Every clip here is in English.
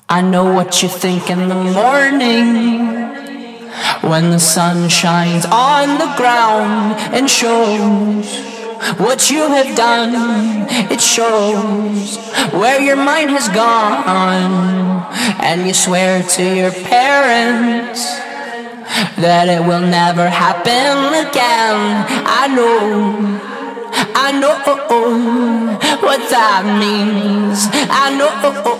I know what you think in the morning when the sun shines on the ground and shows what you have done. It shows where your mind has gone, and you swear to your parents that it will never happen again. I know what that means. I know.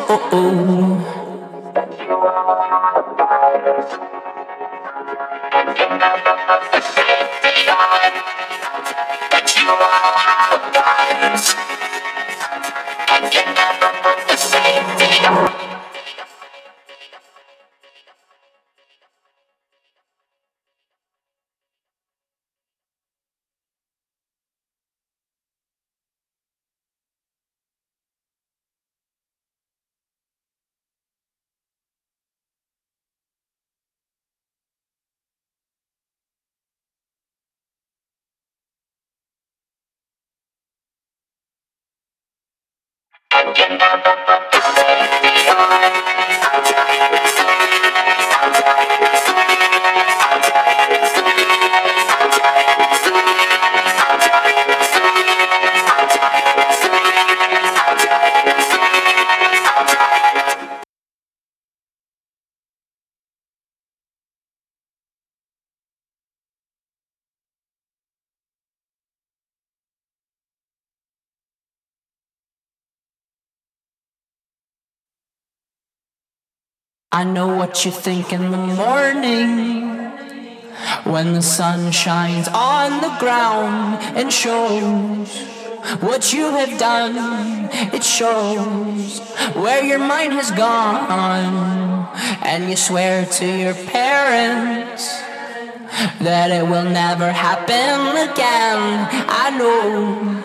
I know what you think in the morning when the sun shines on the ground and shows what you have done. It shows where your mind has gone, and you swear to your parents that it will never happen again. I know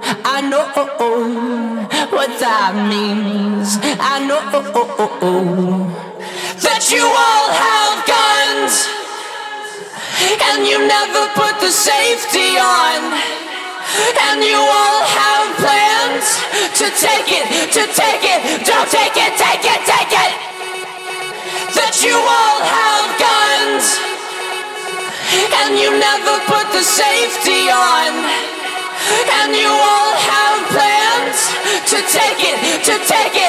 what that means. I know that you all have guns and you never put the safety on, and you all have plans to take it, don't take it, take it. That you all have guns and you never put the safety on, and you all have plans to take it,